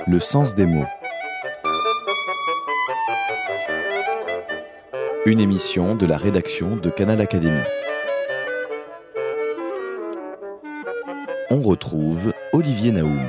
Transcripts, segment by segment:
Le sens des mots. Une émission de la rédaction de Canal Académie. On retrouve Olivier Naoum.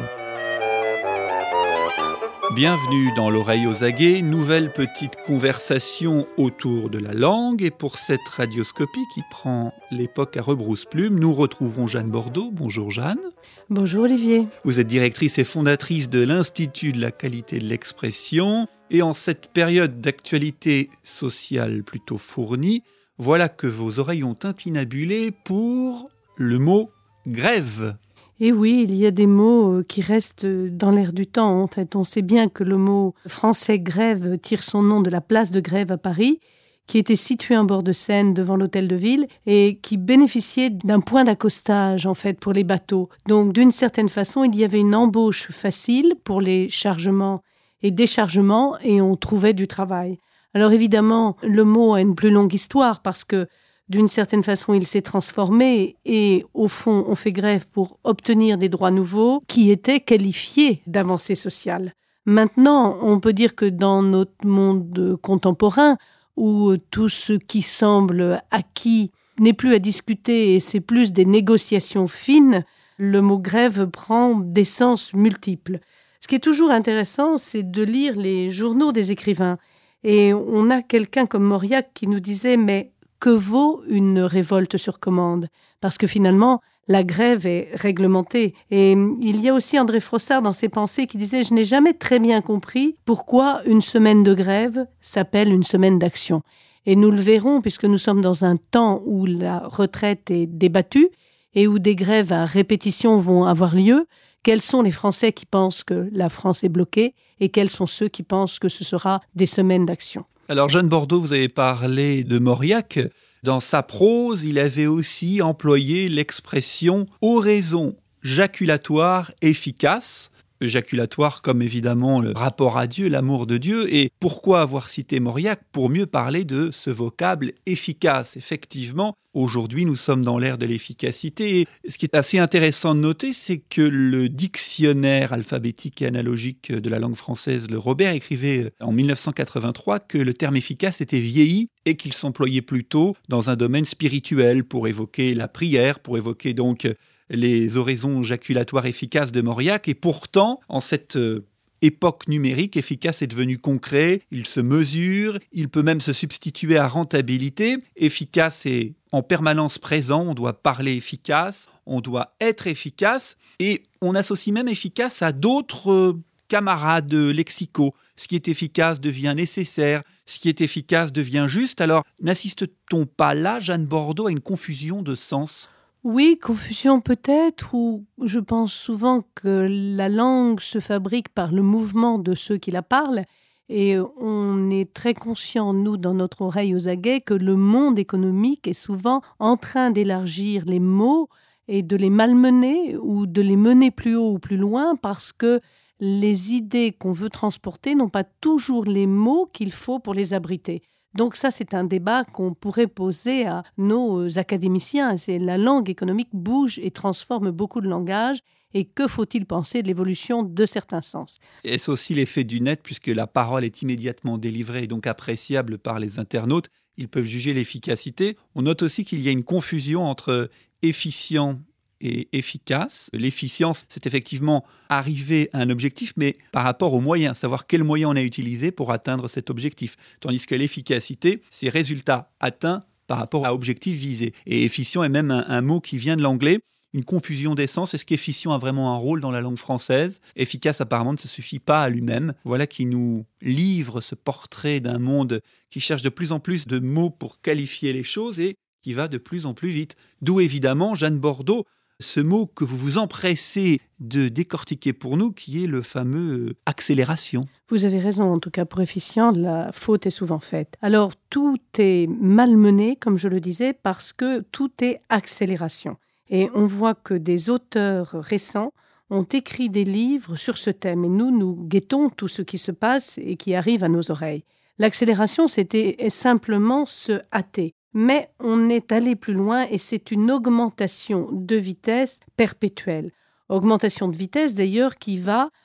Bienvenue dans l'oreille aux aguets, nouvelle petite conversation autour de la langue. Et pour cette radioscopie qui prend l'époque à rebrousse-plume, nous retrouvons Jeanne Bordeaux. Bonjour Jeanne. Bonjour Olivier. Vous êtes directrice et fondatrice de l'Institut de la qualité de l'expression. Et en cette période d'actualité sociale plutôt fournie, voilà que vos oreilles ont tintinabulé pour le mot « grève ». Et oui, il y a des mots qui restent dans l'air du temps. En fait, on sait bien que le mot français « grève » tire son nom de la place de Grève à Paris, qui était située en bord de Seine devant l'hôtel de ville et qui bénéficiait d'un point d'accostage en fait pour les bateaux. Donc d'une certaine façon, il y avait une embauche facile pour les chargements et déchargements et on trouvait du travail. Alors évidemment, le mot a une plus longue histoire parce que d'une certaine façon, il s'est transformé et au fond, on fait grève pour obtenir des droits nouveaux qui étaient qualifiés d'avancées sociales. Maintenant, on peut dire que dans notre monde contemporain, où tout ce qui semble acquis n'est plus à discuter et c'est plus des négociations fines, le mot grève prend des sens multiples. Ce qui est toujours intéressant, c'est de lire les journaux des écrivains. Et on a quelqu'un comme Mauriac qui nous disait « mais que vaut une révolte sur commande ?» Parce que finalement, la grève est réglementée. Et il y a aussi André Frossard dans ses pensées qui disait « Je n'ai jamais très bien compris pourquoi une semaine de grève s'appelle une semaine d'action. » Et nous le verrons puisque nous sommes dans un temps où la retraite est débattue et où des grèves à répétition vont avoir lieu. Quels sont les Français qui pensent que la France est bloquée et quels sont ceux qui pensent que ce sera des semaines d'action? Alors Jeanne Bordeaux, vous avez parlé de Mauriac. Dans sa prose, il avait aussi employé l'expression « oraison jaculatoire efficace ». Jaculatoire comme évidemment le rapport à Dieu, l'amour de Dieu. Et pourquoi avoir cité Mauriac? Pour mieux parler de ce vocable efficace. Effectivement, aujourd'hui, nous sommes dans l'ère de l'efficacité. Et ce qui est assez intéressant de noter, c'est que le dictionnaire alphabétique et analogique de la langue française, le Robert, écrivait en 1983 que le terme efficace était vieilli et qu'il s'employait plutôt dans un domaine spirituel pour évoquer la prière, pour évoquer donc les oraisons jaculatoires efficaces de Mauriac. Et pourtant, en cette époque numérique, efficace est devenu concret, il se mesure, il peut même se substituer à rentabilité. Efficace est en permanence présent, on doit parler efficace, on doit être efficace, et on associe même efficace à d'autres camarades lexicaux. Ce qui est efficace devient nécessaire, ce qui est efficace devient juste. Alors, n'assiste-t-on pas là, Jeanne Bordeaux, à une confusion de sens ? Oui, confusion peut-être, ou je pense souvent que la langue se fabrique par le mouvement de ceux qui la parlent, et on est très conscient, nous, dans notre oreille aux aguets, que le monde économique est souvent en train d'élargir les mots et de les malmener ou de les mener plus haut ou plus loin parce que les idées qu'on veut transporter n'ont pas toujours les mots qu'il faut pour les abriter. Donc ça, c'est un débat qu'on pourrait poser à nos académiciens. C'est la langue économique bouge et transforme beaucoup de langages. Et que faut-il penser de l'évolution de certains sens? Est-ce aussi l'effet du net, puisque la parole est immédiatement délivrée et donc appréciable par les internautes? Ils peuvent juger l'efficacité. On note aussi qu'il y a une confusion entre efficient et efficace. L'efficience, c'est effectivement arriver à un objectif, mais par rapport aux moyens, savoir quels moyens on a utilisés pour atteindre cet objectif. Tandis que l'efficacité, c'est résultat atteint par rapport à objectif visé. Et efficient est même un mot qui vient de l'anglais. Une confusion des sens. Est-ce qu'efficient a vraiment un rôle dans la langue française? Efficace, apparemment, ne se suffit pas à lui-même. Voilà qui nous livre ce portrait d'un monde qui cherche de plus en plus de mots pour qualifier les choses et qui va de plus en plus vite. D'où évidemment, Jeanne Bordeaux, ce mot que vous vous empressez de décortiquer pour nous, qui est le fameux accélération. Vous avez raison, en tout cas pour efficient, la faute est souvent faite. Alors tout est malmené, comme je le disais, parce que tout est accélération. Et on voit que des auteurs récents ont écrit des livres sur ce thème. Et nous guettons tout ce qui se passe et qui arrive à nos oreilles. L'accélération, c'était simplement se hâter. Mais on est allé plus loin et c'est une augmentation de vitesse perpétuelle. Augmentation de vitesse d'ailleurs qui va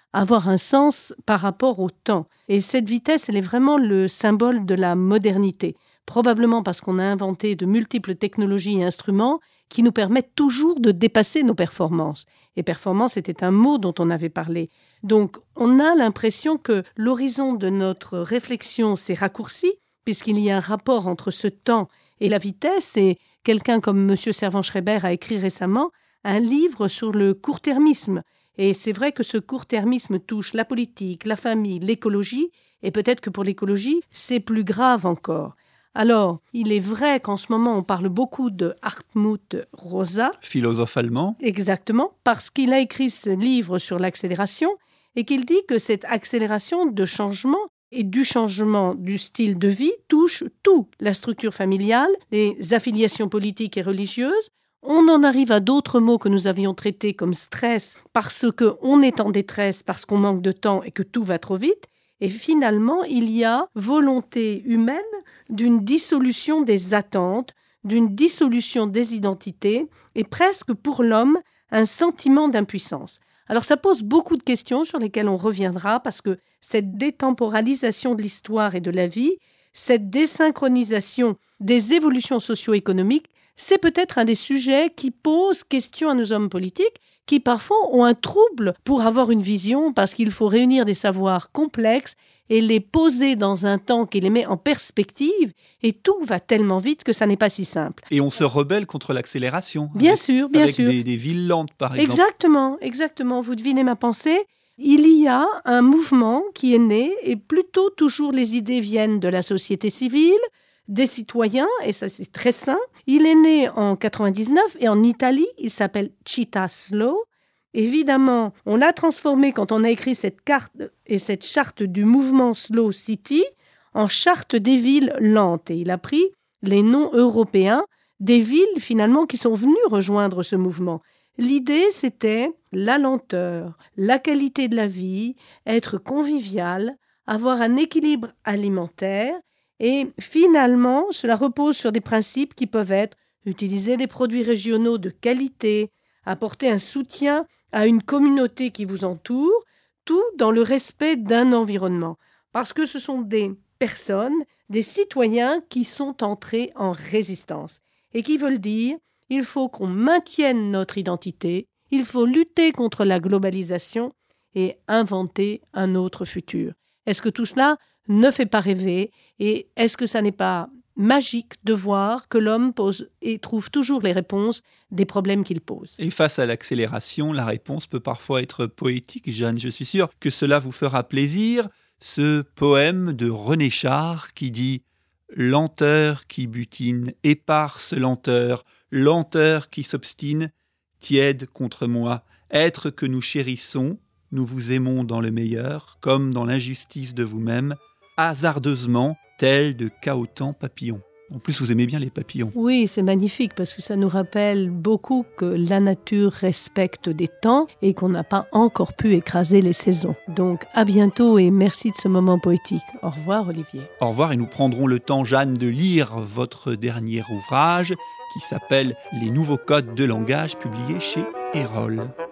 avoir un sens par rapport au temps. Et cette vitesse, elle est vraiment le symbole de la modernité. Probablement parce qu'on a inventé de multiples technologies et instruments qui nous permettent toujours de dépasser nos performances. Et performance était un mot dont on avait parlé. Donc, on a l'impression que l'horizon de notre réflexion s'est raccourci, puisqu'il y a un rapport entre ce temps et la vitesse. Et quelqu'un comme M. Servan-Schreiber a écrit récemment un livre sur le court-termisme. Et c'est vrai que ce court-termisme touche la politique, la famille, l'écologie, et peut-être que pour l'écologie, c'est plus grave encore. Alors, il est vrai qu'en ce moment, on parle beaucoup de Hartmut Rosa. Philosophe allemand. Exactement, parce qu'il a écrit ce livre sur l'accélération et qu'il dit que cette accélération de changement et du changement du style de vie touche tout, la structure familiale, les affiliations politiques et religieuses. On en arrive à d'autres mots que nous avions traités comme stress parce qu'on est en détresse, parce qu'on manque de temps et que tout va trop vite. Et finalement, il y a volonté humaine d'une dissolution des attentes, d'une dissolution des identités et presque pour l'homme un sentiment d'impuissance. Alors ça pose beaucoup de questions sur lesquelles on reviendra parce que cette détemporalisation de l'histoire et de la vie, cette désynchronisation des évolutions socio-économiques, c'est peut-être un des sujets qui pose question à nos hommes politiques qui parfois ont un trouble pour avoir une vision parce qu'il faut réunir des savoirs complexes et les poser dans un temps qui les met en perspective et tout va tellement vite que ça n'est pas si simple. Et on se rebelle contre l'accélération. Bien sûr. Avec des villes lentes, par exemple. Exactement. Vous devinez ma pensée. Il y a un mouvement qui est né et plutôt toujours les idées viennent de la société civile, des citoyens, et ça c'est très sain. Il est né en 99 et en Italie, il s'appelle Città Slow. Évidemment, on l'a transformé quand on a écrit cette carte et cette charte du mouvement Slow City en charte des villes lentes. Et il a pris les noms européens des villes finalement qui sont venues rejoindre ce mouvement. L'idée, c'était la lenteur, la qualité de la vie, être convivial, avoir un équilibre alimentaire. Et finalement, cela repose sur des principes qui peuvent être utiliser des produits régionaux de qualité, apporter un soutien à une communauté qui vous entoure, tout dans le respect d'un environnement. Parce que ce sont des personnes, des citoyens qui sont entrés en résistance et qui veulent dire il faut qu'on maintienne notre identité, il faut lutter contre la globalisation et inventer un autre futur. Est-ce que tout cela ne fait pas rêver et est-ce que ça n'est pas magique de voir que l'homme pose et trouve toujours les réponses des problèmes qu'il pose. Et face à l'accélération, la réponse peut parfois être poétique, Jeanne. Je suis sûr que cela vous fera plaisir. Ce poème de René Char qui dit « Lenteur qui butine, éparse lenteur, lenteur qui s'obstine, tiède contre moi, être que nous chérissons, nous vous aimons dans le meilleur, comme dans l'injustice de vous-même, hasardeusement, tel de cahotant papillon. » En plus, vous aimez bien les papillons. Oui, c'est magnifique parce que ça nous rappelle beaucoup que la nature respecte des temps et qu'on n'a pas encore pu écraser les saisons. Donc, à bientôt et merci de ce moment poétique. Au revoir, Olivier. Au revoir et nous prendrons le temps, Jeanne, de lire votre dernier ouvrage qui s'appelle « Les nouveaux codes de langage » publié chez Erol.